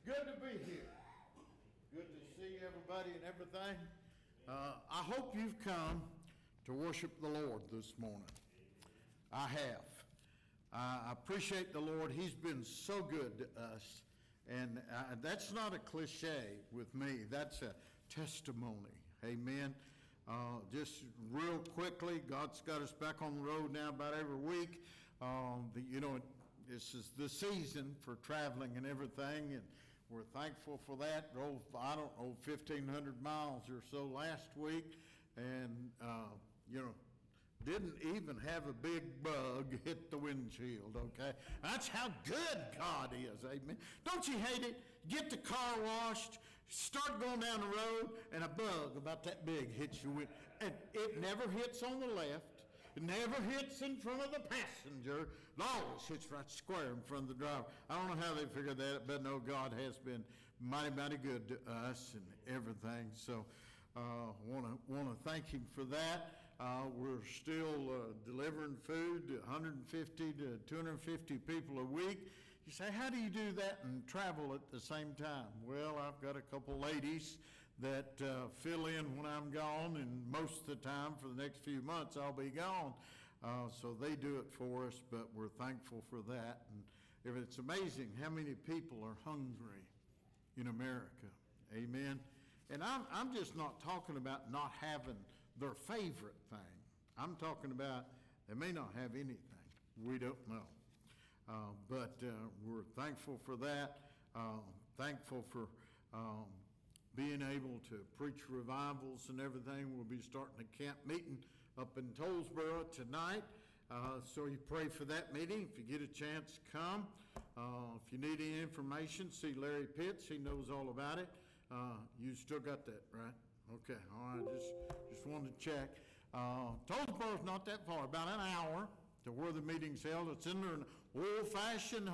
good to be here. Good to see everybody and everything. I hope you've come to worship the Lord this morning. I have. I appreciate the Lord. He's been so good to us. And that's not a cliche with me. That's a testimony. Amen. Just real quickly, God's got us back on the road now about every week. This is the season for traveling and everything, and we're thankful for that. Drove, 1,500 miles or so last week, and, didn't even have a big bug hit the windshield, okay? That's how good God is, amen. Don't you hate it? Get the car washed, start going down the road, and a bug about that big hits your windshield. And it never hits on the left. It never hits in front of the passenger. It always hits right square in front of the driver. I don't know how they figured that out, but no, God has been mighty good to us and everything. So want to thank him for that. We're still delivering food to 150 to 250 people a week. You say, how do you do that and travel at the same time? Well, I've got a couple ladies that fill in when I'm gone, and most of the time for the next few months I'll be gone. So they do it for us, but we're thankful for that. And it's amazing how many people are hungry in America. Amen. And I'm just not talking about not having their favorite thing. I'm talking about they may not have anything. We don't know. But we're thankful for that. Thankful for being able to preach revivals and everything. We'll be starting a camp meeting up in Tollsboro tonight. So you pray for that meeting. If you get a chance, come. If you need any information, see Larry Pitts. He knows all about it. You still got that, right? Okay, all right, just wanted to check. Tollsboro's not that far, about an hour to where the meeting's held. It's in an old-fashioned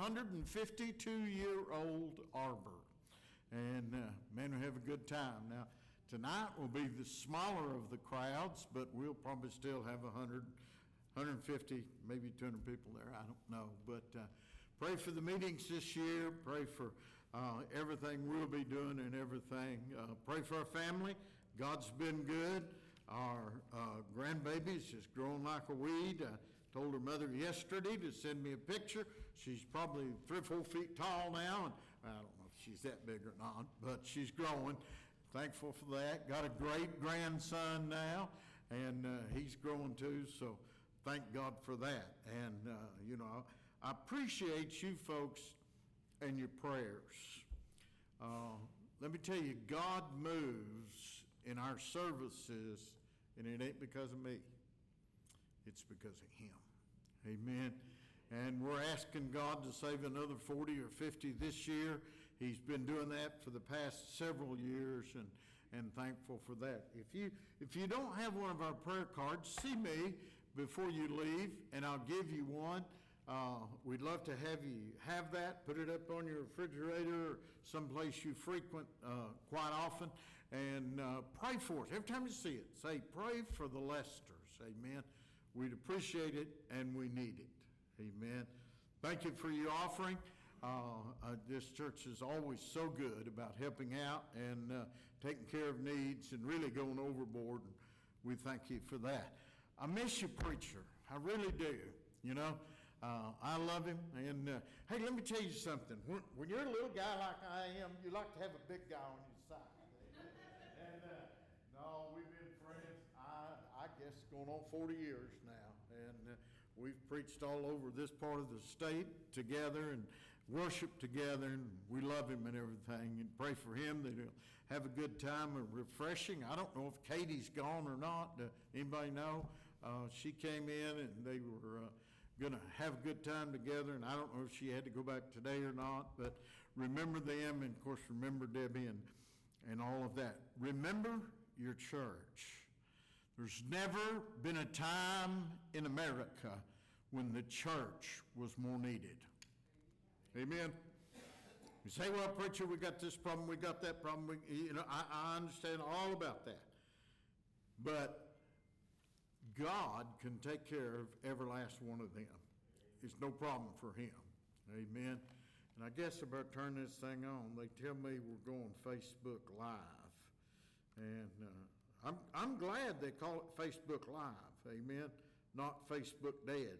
152-year-old arbor. And man, we have a good time. Now, tonight will be the smaller of the crowds, but we'll probably still have 100, 150, maybe 200 people there, I don't know. But pray for the meetings this year. Pray for everything we'll be doing and everything. Pray for our family. God's been good. Our grandbaby's just growing like a weed. I told her mother yesterday to send me a picture. She's probably 3 or 4 feet tall now, and I don't know if she's that big or not, but she's growing. Thankful for that. Got a great grandson now, and he's growing too, so thank God for that. And, I appreciate you folks and your prayers. Let me tell you, God moves in our services, and it ain't because of me. It's because of him. Amen. And we're asking God to save another 40 or 50 this year. He's been doing that for the past several years, and thankful for that. If you don't have one of our prayer cards, see me before you leave, and I'll give you one. We'd love to have you have that. Put it up on your refrigerator or someplace you frequent quite often, and pray for us. Every time you see it, say, pray for the Lesters. Amen. We'd appreciate it, and we need it. Amen. Thank you for your offering. This church is always so good about helping out and taking care of needs and really going overboard, and we thank you for that. I miss you, preacher. I really do. I love him. And hey, let me tell you something. When you're a little guy like I am, you like to have a big guy on your side. And no, we've been friends, I guess, going on 40 years now. And we've preached all over this part of the state together and worshiped together. And we love him and everything. And pray for him that he'll have a good time and refreshing. I don't know if Katie's gone or not. Anybody know? She came in and they were going to have a good time together, and I don't know if she had to go back today or not, but remember them, and of course remember Debbie and all of that. Remember your church. There's never been a time in America when the church was more needed. Amen. You say, well, preacher, we got this problem, we got that problem. I understand all about that. But God can take care of every last one of them. It's no problem for him. Amen. And I guess I better turn this thing on. They tell me we're going Facebook Live. And I'm glad they call it Facebook Live, amen, not Facebook Dead.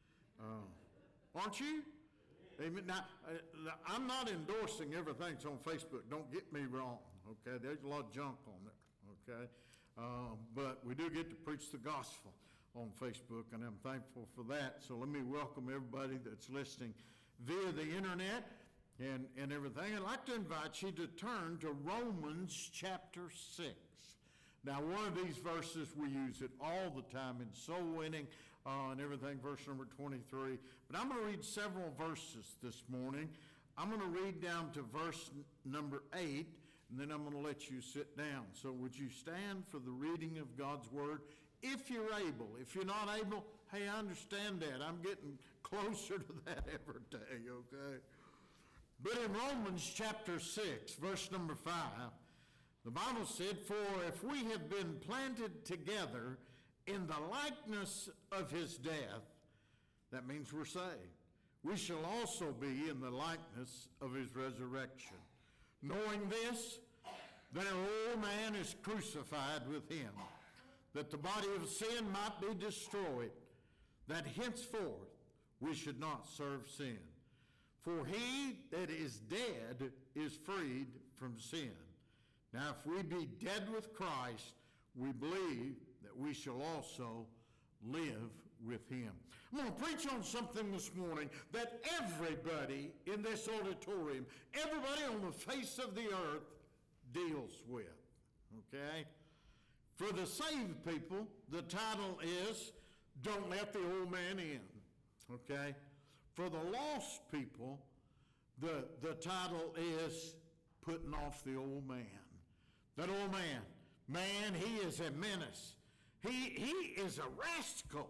Aren't you? Amen. Now, I'm not endorsing everything that's on Facebook. Don't get me wrong, okay? There's a lot of junk on there, okay? But we do get to preach the gospel on Facebook, and I'm thankful for that. So let me welcome everybody that's listening via the internet and everything. I'd like to invite you to turn to Romans chapter 6. Now, one of these verses, we use it all the time in soul winning and everything, verse number 23. But I'm going to read several verses this morning. I'm going to read down to verse number 8, and then I'm going to let you sit down. So would you stand for the reading of God's word? If you're able. If you're not able, hey, I understand that. I'm getting closer to that every day, okay? But in Romans chapter 6, verse number 5, the Bible said, "For if we have been planted together in the likeness of his death," that means we're saved, "we shall also be in the likeness of his resurrection. Knowing this, that our old man is crucified with him, that the body of sin might be destroyed, that henceforth we should not serve sin. For he that is dead is freed from sin. Now if we be dead with Christ, we believe that we shall also live with him." I'm going to preach on something this morning that everybody in this auditorium, everybody on the face of the earth deals with, okay? For the saved people, the title is, "Don't Let the Old Man In," okay? For the lost people, the title is, "Putting Off the Old Man." That old man, he is a menace. He is a rascal,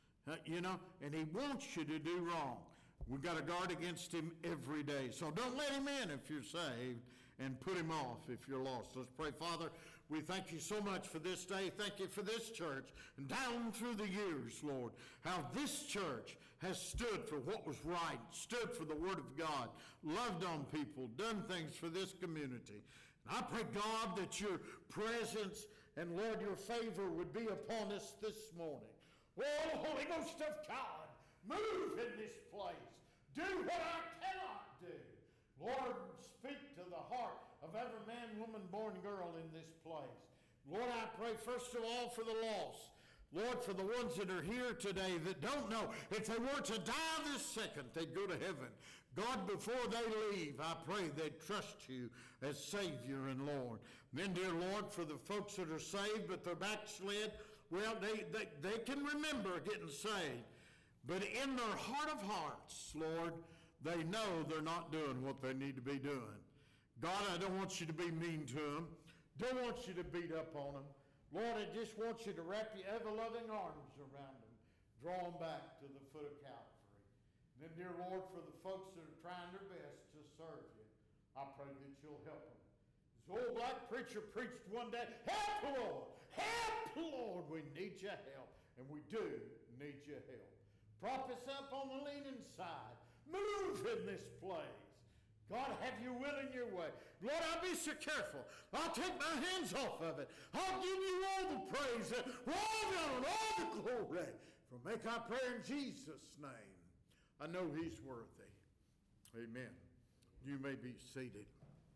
and he wants you to do wrong. We've got to guard against him every day. So don't let him in if you're saved, and put him off if you're lost. Let's pray. Father, we thank you so much for this day. Thank you for this church. And down through the years, Lord, how this church has stood for what was right, stood for the Word of God, loved on people, done things for this community. And I pray, God, that your presence and, Lord, your favor would be upon us this morning. Oh, Holy Ghost of God, move in this place. Do what I cannot do. Lord, speak to the heart of every man, woman, boy, and girl in this place. Lord, I pray first of all for the lost. Lord, for the ones that are here today that don't know, if they were to die this second, they'd go to heaven. God, before they leave, I pray they'd trust you as Savior and Lord. Then, dear Lord, for the folks that are saved but they're backslid, well, they can remember getting saved. But in their heart of hearts, Lord, they know they're not doing what they need to be doing. God, I don't want you to be mean to them. Don't want you to beat up on them. Lord, I just want you to wrap your ever-loving arms around them. Draw them back to the foot of Calvary. Then, dear Lord, for the folks that are trying their best to serve you, I pray that you'll help them. This old black preacher preached one day, "Help, Lord! Help, Lord! We need your help." And we do need your help. Prop us up on the leaning side. Move in this place. God, have your will in your way. Lord, I'll be so careful. I'll take my hands off of it. I'll give you all the praise, all the honor, all the glory. For make our prayer in Jesus' name. I know he's worthy. Amen. You may be seated.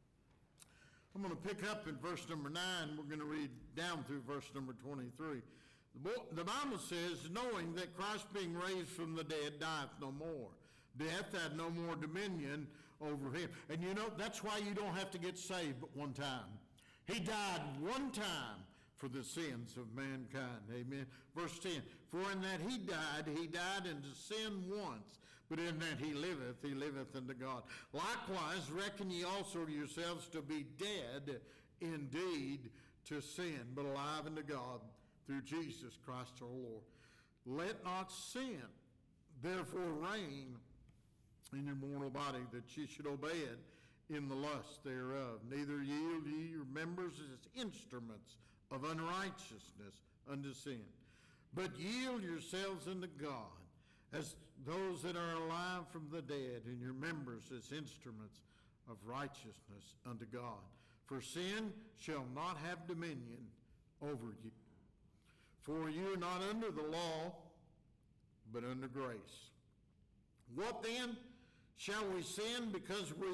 I'm going to pick up in verse number 9. We're going to read down through verse number 23. The Bible says, "Knowing that Christ being raised from the dead dieth no more. Death had no more dominion over him." And that's why you don't have to get saved but one time. He died one time for the sins of mankind. Amen. Verse 10, "For in that he died unto sin once, but in that he liveth unto God. Likewise reckon ye also yourselves to be dead indeed to sin, but alive unto God through Jesus Christ our Lord. Let not sin therefore reign in your mortal body, that ye should obey it in the lust thereof. Neither yield ye your members as instruments of unrighteousness unto sin, but yield yourselves unto God as those that are alive from the dead, and your members as instruments of righteousness unto God. For sin shall not have dominion over you. For you are not under the law, but under grace. What then? Shall we sin because we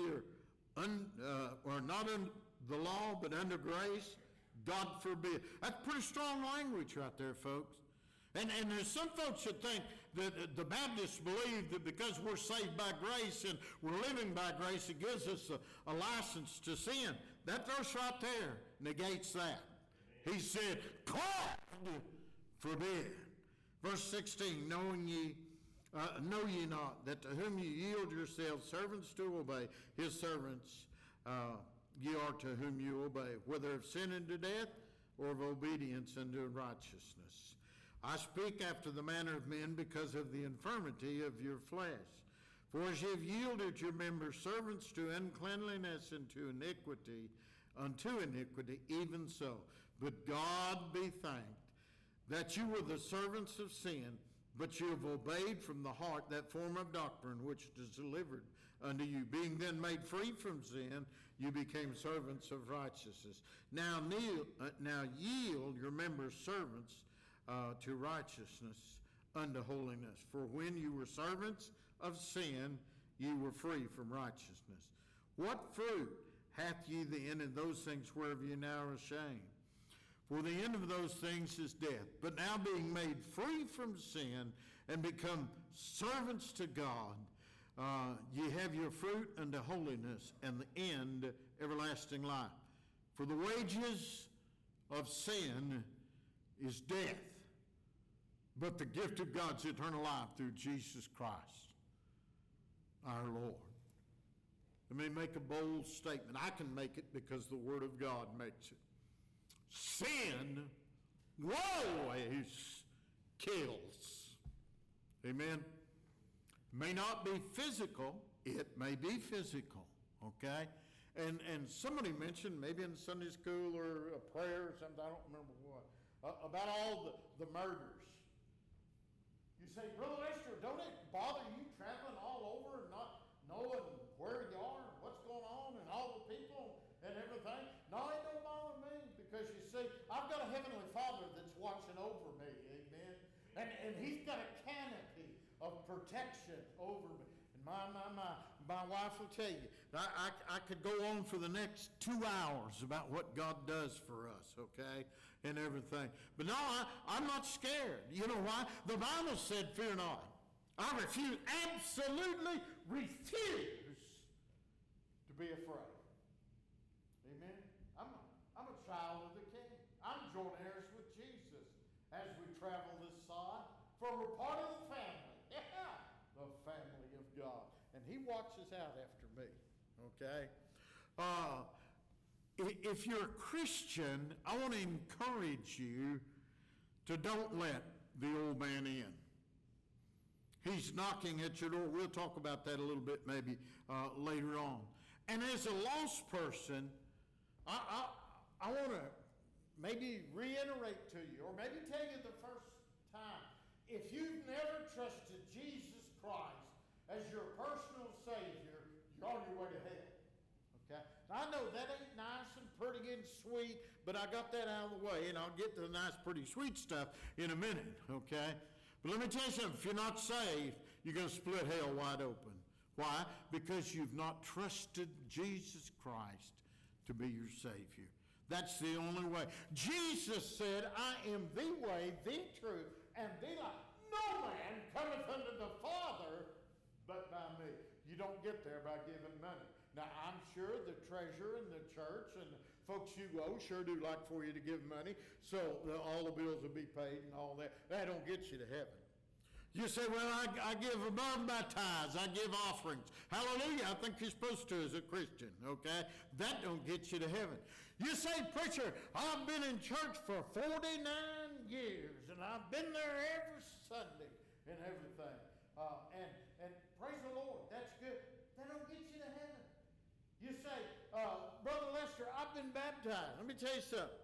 are not under the law, but under grace? God forbid. That's pretty strong language right there, folks. And there's some folks that think that the Baptists believe that because we're saved by grace and we're living by grace, it gives us a license to sin. That verse right there negates that. He said, God forbid. Verse 16, know ye not that to whom ye yield yourselves servants to obey, his servants ye are to whom you obey, whether of sin unto death or of obedience unto righteousness. I speak after the manner of men because of the infirmity of your flesh. For as ye have yielded your members servants to uncleanliness and to iniquity, unto iniquity, even so. But God be thanked that you were the servants of sin, but you have obeyed from the heart that form of doctrine which is delivered unto you. Being then made free from sin, you became servants of righteousness. Now yield your members servants to righteousness unto holiness. For when you were servants of sin, you were free from righteousness. What fruit hath ye then in those things whereof ye now are ashamed? For the end of those things is death. But now being made free from sin and become servants to God, ye have your fruit unto holiness, and the end everlasting life. For the wages of sin is death, but the gift of God's eternal life through Jesus Christ, our Lord. Let me make a bold statement. I can make it because the Word of God makes it. Sin always kills. Amen? May not be physical. It may be physical. Okay? And somebody mentioned, maybe in Sunday school or a prayer or something, I don't remember what, about all the murders. You say, Brother Lester, don't it bother you traveling all over and not knowing where you are and what's going on and all the people and everything? No, it don't bother me because you see, I've got a Heavenly Father that's watching over me, amen? And He's got a canopy of protection over me. And my wife will tell you, I could go on for the next 2 hours about what God does for us, okay, and everything. But no, I'm not scared. You know why? The Bible said, fear not. I absolutely refuse to be afraid. Amen? I'm a child of the King. I'm joint heirs with Jesus as we travel this side, for we're part of the family. Yeah, the family of God. And He watches out after me. Okay? If you're a Christian, I want to encourage you to don't let the old man in. He's knocking at your door. We'll talk about that a little bit maybe later on. And as a lost person, I want to maybe reiterate to you, or maybe tell you the first time, if you've never trusted Jesus Christ as your personal Savior, you're on your way to hell. Okay? Now, I know that ain't nice and pretty and sweet, but I got that out of the way, and I'll get to the nice, pretty, sweet stuff in a minute, okay? But let me tell you something. If you're not saved, you're going to split hell wide open. Why? Because you've not trusted Jesus Christ to be your Savior. That's the only way. Jesus said, I am the way, the truth, and the life. No man cometh unto the Father but by me. You don't get there by giving money. Now, I'm sure the treasurer and the church and the folks you owe sure do like for you to give money, so all the bills will be paid and all that. That don't get you to heaven. You say, well, I give above my tithes. I give offerings. Hallelujah. I think you're supposed to as a Christian, okay? That don't get you to heaven. You say, preacher, I've been in church for 49 years, and I've been there every Sunday and everything. And praise the Lord, that's good. That don't get you to heaven. You say, Brother Lester, I've been baptized. Let me tell you something.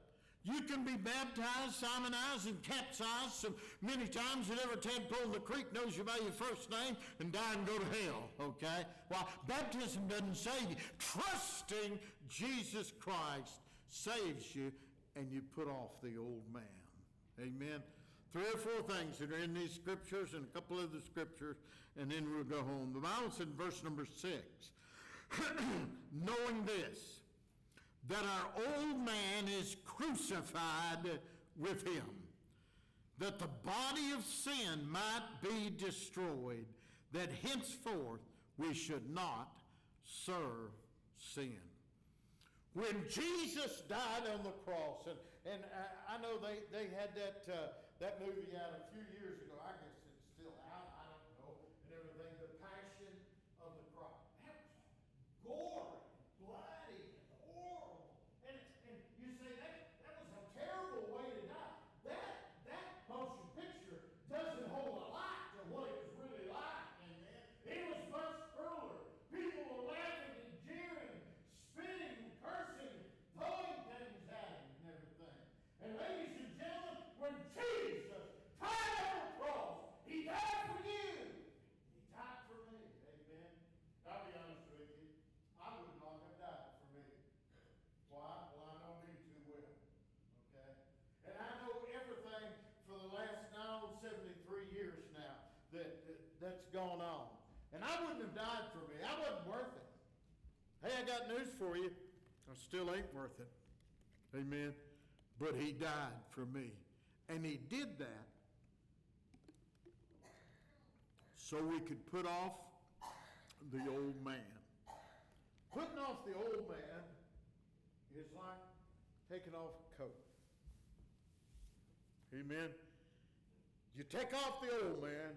You can be baptized, Simonized, and capsized so many times that every tadpole in the creek knows you by your first name and die and go to hell, okay? Well, baptism doesn't save you. Trusting Jesus Christ saves you, and you put off the old man. Amen? 3 or 4 things that are in these scriptures and a couple of the scriptures, and then we'll go home. The Bible said in verse number 6, knowing this, that our old man is crucified with him, that the body of sin might be destroyed, that henceforth we should not serve sin. When Jesus died on the cross, and I know they had that movie out a few years ago. I guess it's still out. I don't know, and everything. The Passion of the Christ. That was gory, bloody, and horrible. And you say that was a terrible way to die. That motion picture doesn't hold a light to what it was really like. Amen. It was much crueler. People were laughing and jeering, spitting, cursing, throwing things at him and everything. And ladies and gentlemen, when Jesus died on the cross, he died for you. He died for me. Amen. I'll be honest with you. I would not have died for me. Why? Well, I know me too well. Okay? And I know everything for the last 73 years now that's gone on. And I wouldn't have died for me. I wasn't worth it. Hey, I got news for you. I still ain't worth it. Amen. But he died for me. And he did that so we could put off the old man. Putting off the old man is like taking off a coat. Amen. You take off the old man,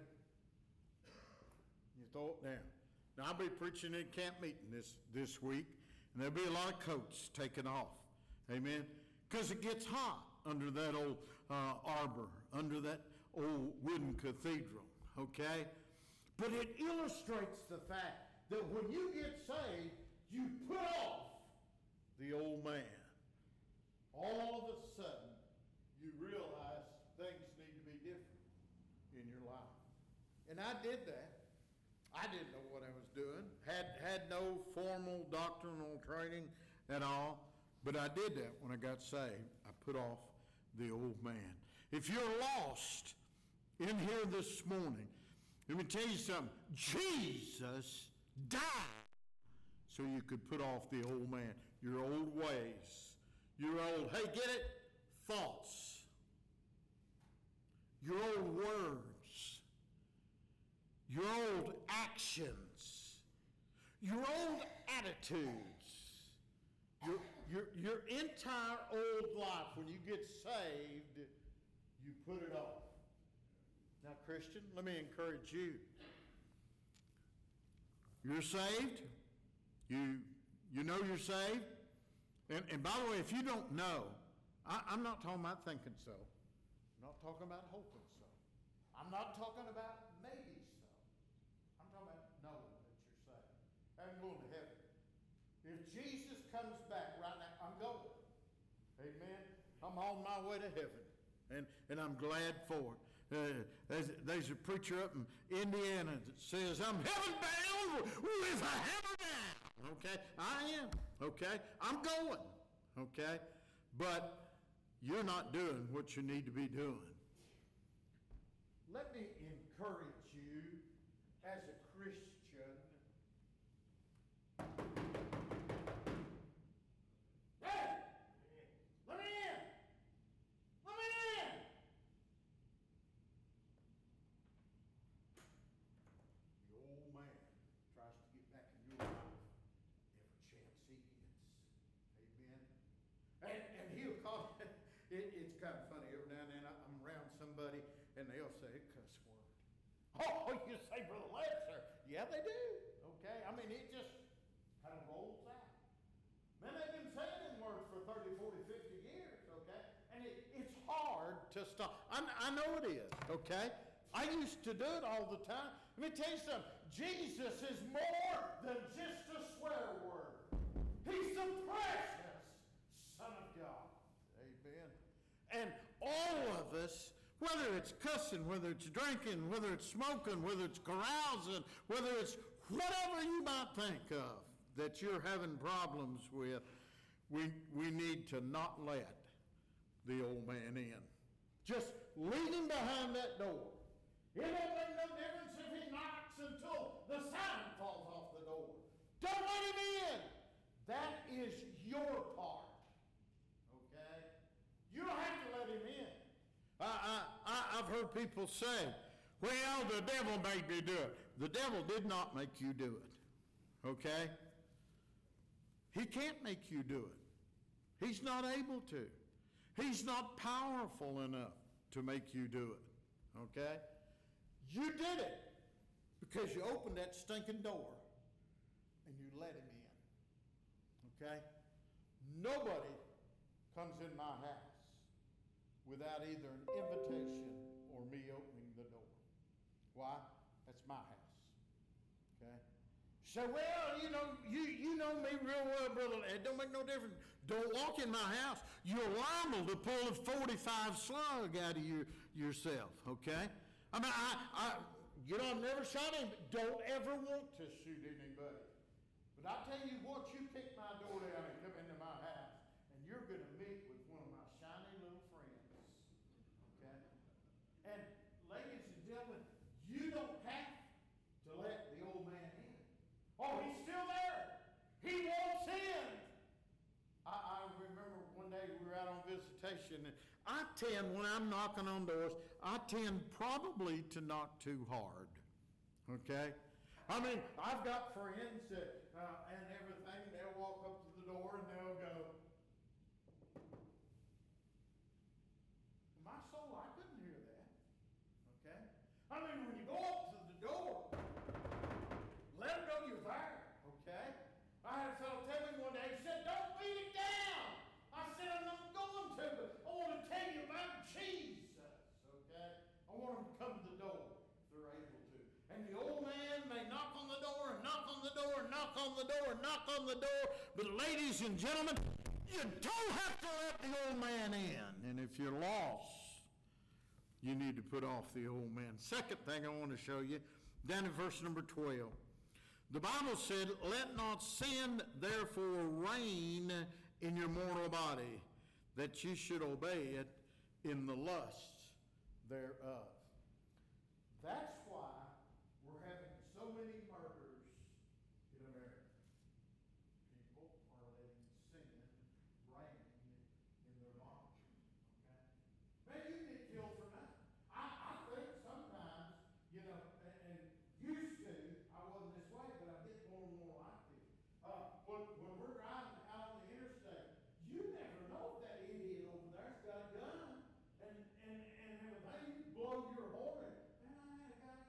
you throw it down. Now, I'll be preaching in camp meeting this week, and there'll be a lot of coats taken off. Amen. Because it gets hot under that old arbor, under that old wooden cathedral, okay? But it illustrates the fact that when you get saved, you put off the old man. All of a sudden, you realize things need to be different in your life. And I did that. I didn't know what I was doing. Had no formal doctrinal training at all. But I did that when I got saved. I put off the old man. If you're lost in here this morning, let me tell you something. Jesus died so you could put off the old man, your old ways, your old, hey, get it? Thoughts, your old words, your old actions, your old attitudes, your entire old life. When you get saved, you put it off. Now, Christian, let me encourage you. You're saved. You know you're saved. And by the way, if you don't know, I'm not talking about thinking so. I'm not talking about hoping so. I'm not talking about maybe so. I'm talking about knowing that you're saved. I'm going to heaven. If Jesus comes back right now, I'm going. Amen. I'm on my way to heaven. And I'm glad for it. There's a preacher up in Indiana that says, I'm heaven bound with a hammer down. Okay? I am. Okay? I'm going. Okay? But you're not doing what you need to be doing. Let me encourage you as a Christian. Hey! Let me in! Let me in! The old man tries to get back in your life every chance he gets. Amen? And he'll call it's kind of funny. Every now and then I'm around somebody and they'll say a cuss word. Oh, you say Brother Lester? Yeah, they do. Okay? I mean, it just kind of rolls out. Man, they've been saying them words for 30, 40, 50 years, okay? And it's hard to stop. I know it is, okay? I used to do it all the time. Let me tell you something. Jesus is more than just a swear word. He's the precious Son of God. Amen. And all of us, whether it's cussing, whether it's drinking, whether it's smoking, whether it's carousing, whether it's whatever you might think of that you're having problems with, we need to not let the old man in. Just leave him behind that door. It won't make no difference if he knocks until the sign falls off the door. Don't let him in. That is your part. Okay? You don't have to let him in. I've heard people say, well, the devil made me do it. The devil did not make you do it. Okay? He can't make you do it. He's not able to. He's not powerful enough to make you do it. Okay? You did it because you opened that stinking door and you let him in. Okay? Nobody comes in my house without either an invitation or me opening the door. Why? That's my house. Okay? So, well, you know me real well, brother. It don't make no difference. Don't walk in my house. You're liable to pull a 45 slug out of yourself, okay? I mean, I've never shot him. Don't ever want to shoot anybody. But I tell you what, you kick my door down and come into my house, and you're going to meet with one of my shiny little friends, okay? And ladies and gentlemen, you don't have to let the old man in. Oh, he's still there. He wants in. I remember one day we were out on visitation, and I tend, when I'm knocking on doors, I tend probably to knock too hard, okay? I mean, I've got friends that, and everything, they'll walk up to the door and they'll go, my soul, I couldn't hear that, okay? I mean, when you go up to the door, let them know you're there, okay? I had a fellow tell me one day, he said, don't beat it down. I said, I'm not going to, but I want to tell you about Jesus, okay? I want them to come to the door if they're able to. And the old man may knock on the door and knock on the door and knock on the door and knock on the door, but ladies and gentlemen, you don't have to let the old man in. And if you're lost, you need to put off the old man. Second thing I want to show you, down in verse number 12. The Bible said, let not sin therefore reign in your mortal body, that you should obey it in the lusts thereof. That's why we're having so many murders in America. People are letting sin reign in their minds. Okay? Man, you get killed for nothing. I think sometimes, and used to, I wasn't this way, but I get more and more like this. When we're driving out on the interstate, you never know if that idiot over there's got a gun and everything. You blow your horn. Man, I had a guy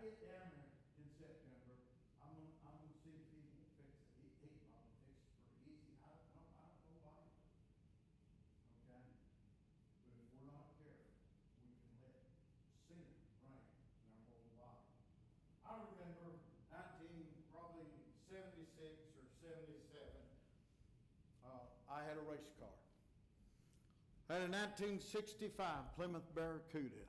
get down there in September, I'm gonna see if he can fix it. He probably fix it pretty easy. I don't know why. Okay? But if we're not careful, we can let sin reign in our whole body. I remember probably 76 or 77, I had a race car. I had a 1965 Plymouth Barracuda,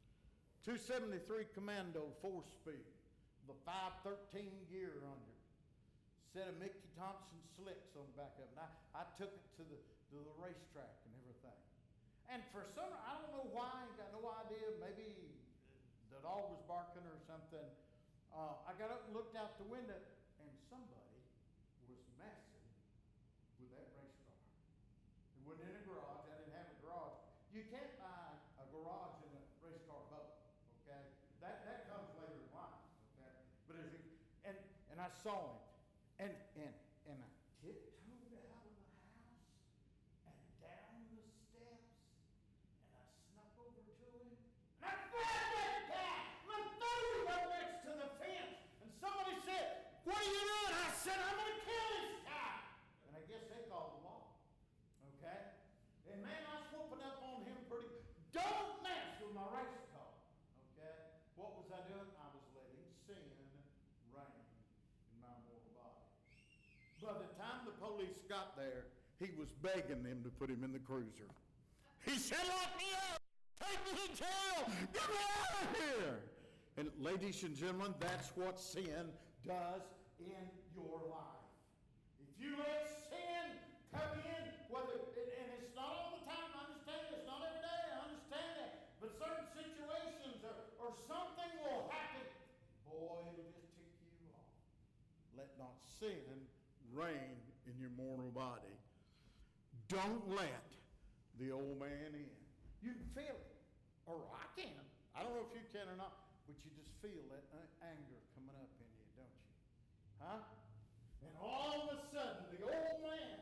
273 Commando 4-speed, the 513 gear under it, set of Mickey Thompson slicks on the back of it. And I took it to the racetrack and everything. And for some, I don't know why, got no idea, maybe the dog was barking or something. I got up and looked out the window, and somebody was messing with that race car. It wasn't in a garage. I didn't have a garage. You can't buy a garage in a race car boat, okay? That comes later in life, okay? But and I saw him, and I tiptoed out of the house and down the steps, and I snuck over to him, and I grabbed that guy, and I threw him up next to the fence, and somebody said, "What are you doing?" I said, "I'm going to kill this guy." And I guess they called the law, okay? And man, I was whooping up on him pretty. Don't mess with my race car, okay? What was I doing? I was letting sin reign in my mortal body. By the time the police got there, he was begging them to put him in the cruiser. He said, "Lock me up! Take me to jail! Get me out of here!" And ladies and gentlemen, that's what sin does in your life. If you let sin come in, and it's not all the time, I understand it, it's not every day, I understand that, but certain situations or something will happen, boy, it'll just tick you off. Let not sin reign in your mortal body. Don't let the old man in. You can feel it, or I can. I don't know if you can or not, but you just feel that anger coming up in you, don't you? Huh? And all of a sudden, the old man,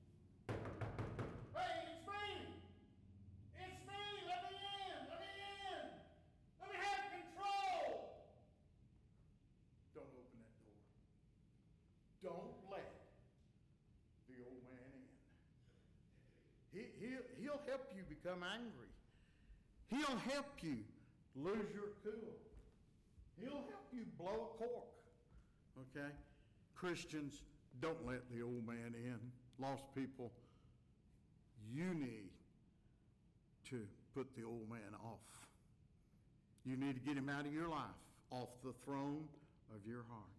"Hey, it's me! It's me! Let me in! Let me in! Let me have control!" Don't open that door. Don't let the old man in. He'll help you become angry. He'll help you lose your cool. He'll help you blow a cork. Okay? Christians, don't let the old man in. Lost people, you need to put the old man off. You need to get him out of your life, off the throne of your heart.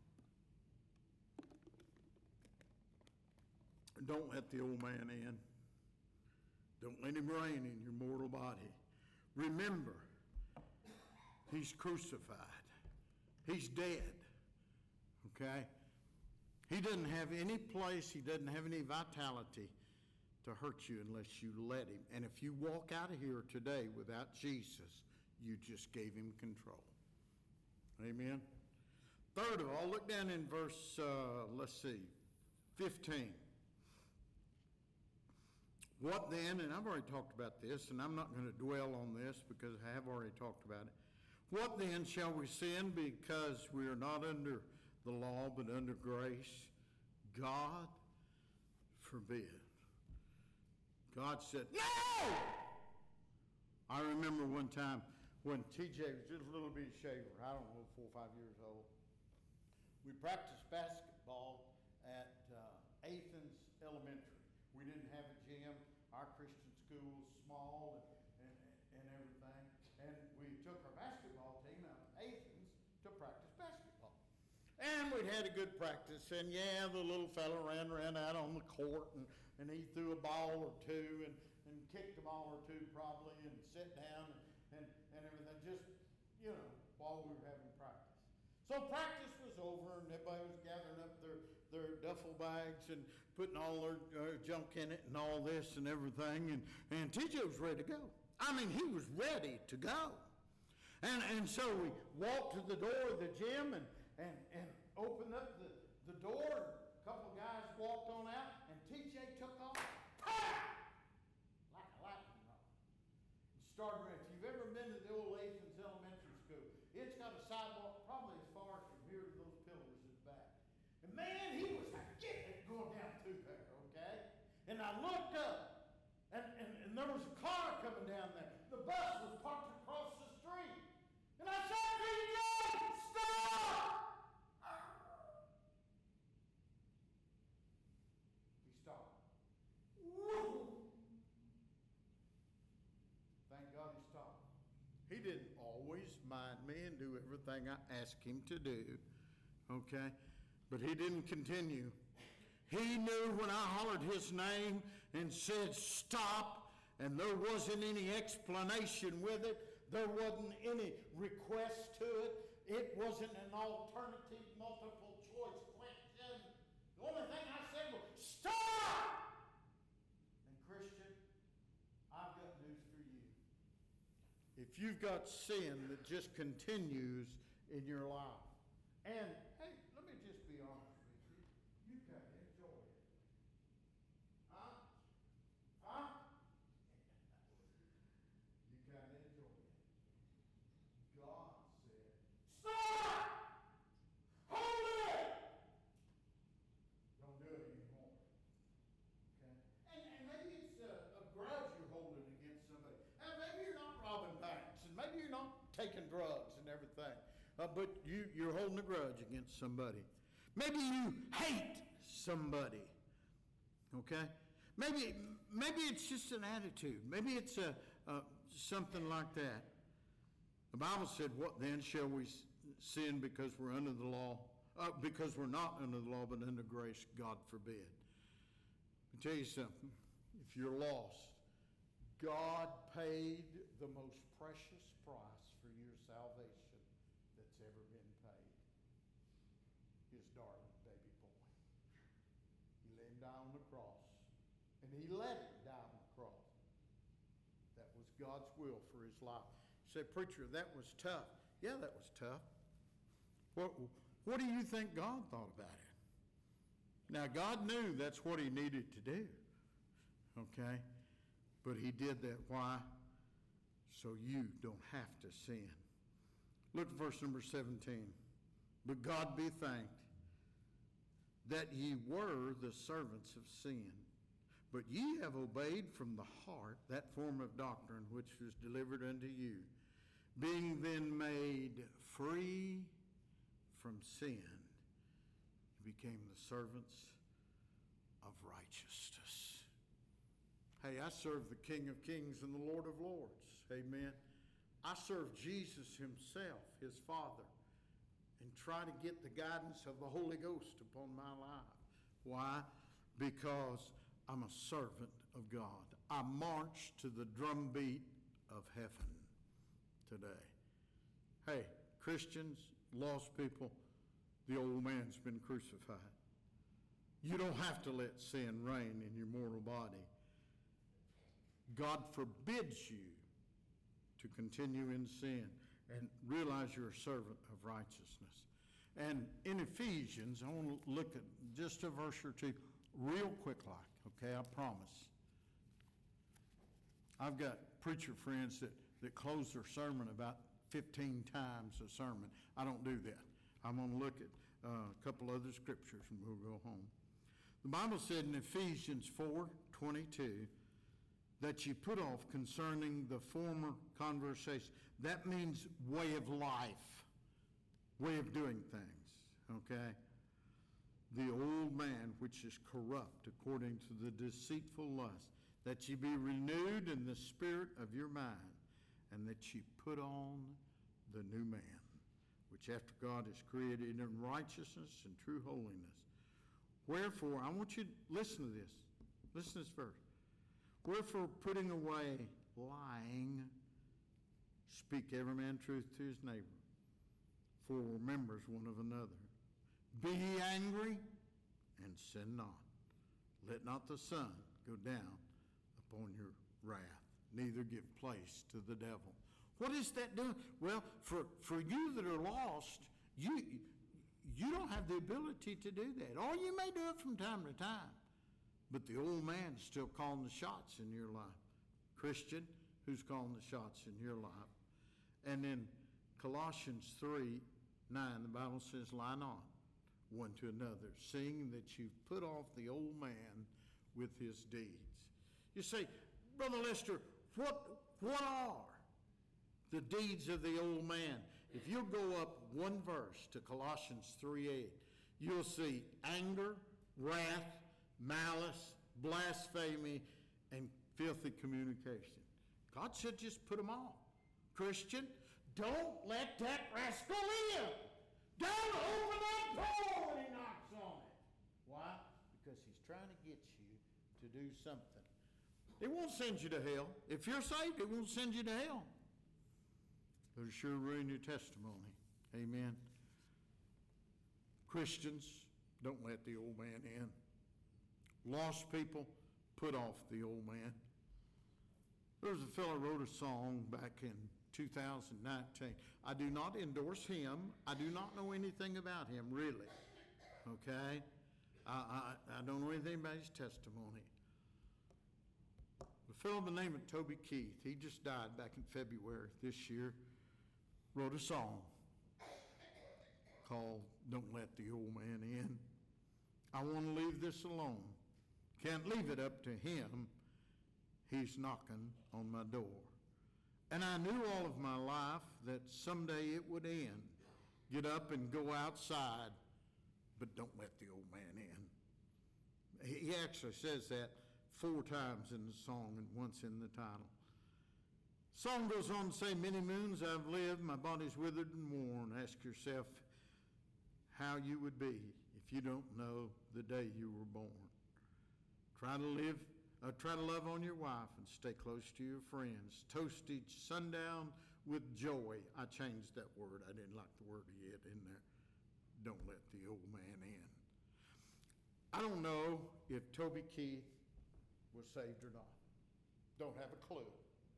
Don't let the old man in. Don't let him reign in your mortal body. Remember, he's crucified. He's dead. Okay? He doesn't have any place, he doesn't have any vitality to hurt you unless you let him. And if you walk out of here today without Jesus, you just gave him control. Amen? Third of all, look down in verse, 15. What then, and I've already talked about this, and I'm not going to dwell on this because I have already talked about it. What then shall we sin because we are not under the law but under grace? God forbid. God said, "No!" I remember one time when TJ was just a little bitty shaver, I don't know, 4 or 5 years old. We practiced basketball at Athens Elementary. We didn't have a gym. Our Christian school was small and everything. And we took our basketball team out to Athens to practice basketball. And we'd had a good practice. And yeah, the little fella ran out on the court and he threw a ball or two and kicked a ball or two probably and sat down and everything, just, while we were having practice. So practice was over and everybody was gathering up their duffel bags and putting all their junk in it and all this and everything. And TJ was ready to go. I mean, he was ready to go. And so we walked to the door of the gym and opened up the door. A couple of guys walked on out, and TJ took off, like a lightning rod. Started, if you've ever been to the old Athens Elementary School, it's got a sidewalk probably mind me and do everything I ask him to do. Okay? But he didn't continue. He knew when I hollered his name and said, stop, and there wasn't any explanation with it. There wasn't any request to it. It wasn't an alternative multiple choice question. The only thing I said was, stop! And Christian, I've got news for you. If you've got sin that just continues in your life, and hey, let me just be honest with you, you can enjoy it. Huh? Huh? You can enjoy it. God said, stop! Hold it! Don't do it anymore. Okay? And maybe it's a grudge you're holding against somebody. And maybe you're not robbing banks, and maybe you're not taking drugs and everything. But you're holding a grudge against somebody. Maybe you hate somebody. Okay? Maybe it's just an attitude. Maybe it's something like that. The Bible said, what then shall we sin because we're under the law? Because we're not under the law, but under grace, God forbid. Let me tell you something. If you're lost, God paid the most precious price for your salvation that's ever been paid. His darling baby boy. He laid him down on the cross. And he let him die on the cross. That was God's will for his life. You say, preacher, that was tough. Yeah, that was tough. What do you think God thought about it? Now, God knew that's what he needed to do. Okay? But he did that. Why? So you don't have to sin. Look at verse number 17. But God be thanked that ye were the servants of sin, but ye have obeyed from the heart that form of doctrine which was delivered unto you, being then made free from sin, you became the servants of righteousness. Hey, I serve the King of Kings and the Lord of Lords. Amen. I serve Jesus himself, his Father, and try to get the guidance of the Holy Ghost upon my life. Why? Because I'm a servant of God. I march to the drumbeat of heaven today. Hey, Christians, lost people, the old man's been crucified. You don't have to let sin reign in your mortal body. God forbids you to continue in sin and realize you're a servant of righteousness. And in Ephesians, I want to look at just a verse or two real quick like, okay, I promise. I've got preacher friends that close their sermon about 15 times a sermon. I don't do that. I'm going to look at a couple other scriptures and we'll go home. The Bible said in Ephesians 4:22 that you put off concerning the former conversation. That means way of life, way of doing things, okay? The old man which is corrupt according to the deceitful lust, that ye be renewed in the spirit of your mind, and that ye put on the new man, which after God is created in righteousness and true holiness. Wherefore, I want you to listen to this. Listen to this verse. Wherefore, putting away lying, speak every man truth to his neighbor, for we're members one of another. Be ye angry, and sin not. Let not the sun go down upon your wrath, neither give place to the devil. What is that doing? Well, for you that are lost, you don't have the ability to do that. Or you may do it from time to time. But the old man's still calling the shots in your life. Christian, who's calling the shots in your life? And in Colossians 3:9, the Bible says, lie not one to another, seeing that you've put off the old man with his deeds. You say, Brother Lester, what are the deeds of the old man? If you'll go up one verse to Colossians 3:8, you'll see anger, wrath, malice, blasphemy, and filthy communication. God said just put them off. Christian, Don't let that rascal in. Don't open that door when he knocks on it. Why? Because he's trying to get you to do something. It won't send you to hell. If you're saved, it won't send you to hell. It'll sure ruin your testimony. Amen. Christians, don't let the old man in. Lost people, put off the old man. There was a fellow wrote a song back in 2019. I do not endorse him. I do not know anything about him, really. Okay? I don't know anything about his testimony. A fellow by the name of Toby Keith, he just died back in February this year, wrote a song called Don't Let the Old Man In. I want to leave this alone. Can't leave it up to him. He's knocking on my door. And I knew all of my life that someday it would end. Get up and go outside, but don't let the old man in. He actually says that 4 times in the song and once in the title. Song goes on to say, many moons I've lived, my body's withered and worn. Ask yourself how you would be if you don't know the day you were born. Try to love on your wife and stay close to your friends. Toast each sundown with joy. I changed that word. I didn't like the word yet in there. Don't let the old man in. I don't know if Toby Keith was saved or not. Don't have a clue.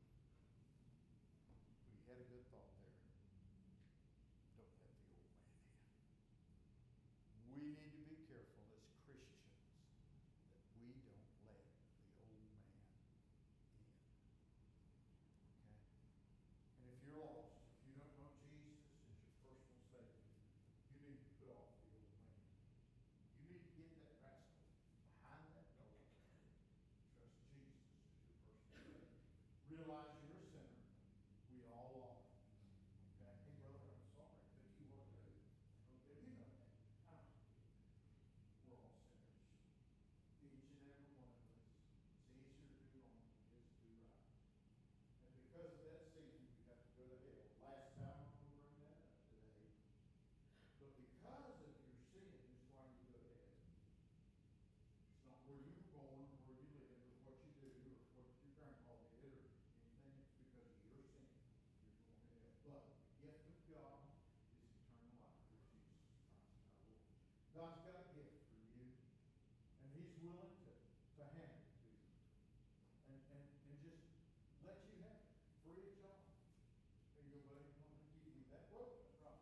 But he had a good thought there. Don't let the old man in. We need to be careful as Christians that we don't let the old man in. Okay? And if you're lost, if you don't know Jesus as your personal Savior, you need to put off the old man. You need to get that rascal behind that door. Trust Jesus as your personal Savior. Realize you're a sinner. We all are. Okay? Hey, brother, I'm sorry, but you are too. Okay? You know that. I know. We're all sinners. Each and every one of us. It's easier to do wrong than it is to do right. And because of that sin, you have to go to hell. Last time I'm going to bring that up today. But because of your sin is why you go to hell. It's not where you were born, where you live, or what you do, or what your grandpa did, or anything. It's because of your sin. You're going to hell. But the gift of God is eternal life through Jesus Christ our Lord. God's got a gift for you, and He's willing to hand it to you. And just let you have it, free of charge. There you go, buddy. I'm going to give you that. Whoa, that's right.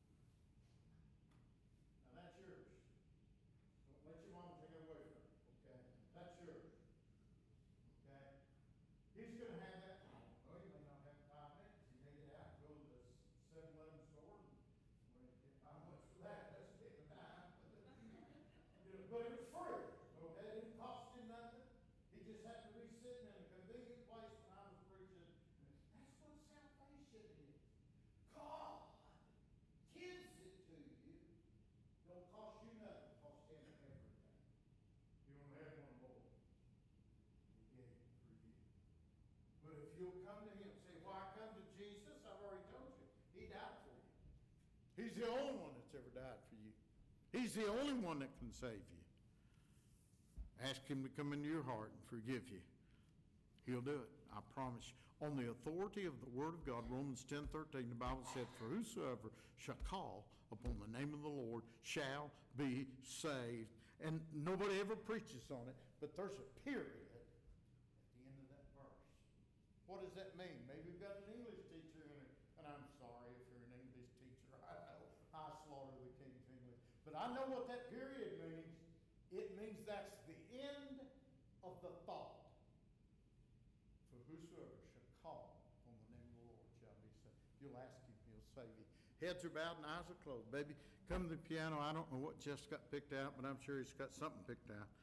Now that's yours. Don't let your mom take it away from you, okay? That's yours. Okay? He's going to have that. Oh, you may not have 5 minutes. You may get out and go to the 7-Eleven store and how much for that? That's a bit of time. But it was free. Okay? It didn't cost you nothing. He just happened to be sitting in a convenient place when I was preaching. That's what salvation is. God gives it to you. Don't cost you nothing. Cost Him everything. You want to have one more? He gave it for you. But if you'll come to Him and say, "Why come to Jesus?" I've already told you. He died for you. He's the only one that's ever died for you. He's the only one that can save you. Ask Him to come into your heart and forgive you. He'll do it. I promise you. On the authority of the Word of God, Romans 10:13, the Bible said, "For whosoever shall call upon the name of the Lord shall be saved." And nobody ever preaches on it, but there's a period at the end of that verse. What does that mean? Maybe we've got an English teacher in it, and I'm sorry if you're an English teacher. I know I slaughter the King's English. But I know what that period means. It means that's the end of the thought. For whosoever shall call on the name of the Lord shall be saved. You'll ask Him, He'll save you. Heads are bowed and eyes are closed. Baby, come to the piano. I don't know what just got picked out, but I'm sure he's got something picked out.